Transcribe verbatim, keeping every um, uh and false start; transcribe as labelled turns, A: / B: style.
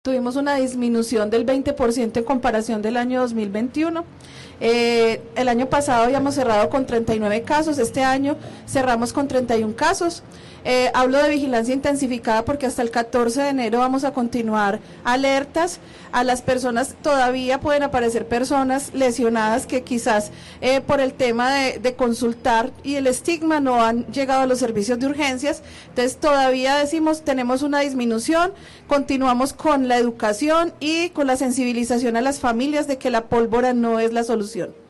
A: Tuvimos una disminución del veinte por ciento en comparación del año dos mil veintiuno. Eh, el año pasado habíamos cerrado con treinta y nueve casos, este año cerramos con treinta y uno casos. Eh, hablo de vigilancia intensificada porque hasta el catorce de enero vamos a continuar alertas a las personas. Todavía pueden aparecer personas lesionadas que quizás eh, por el tema de, de consultar y el estigma no han llegado a los servicios de urgencias. Entonces todavía decimos tenemos una disminución, continuamos con la educación y con la sensibilización a las familias de que la pólvora no es la solución.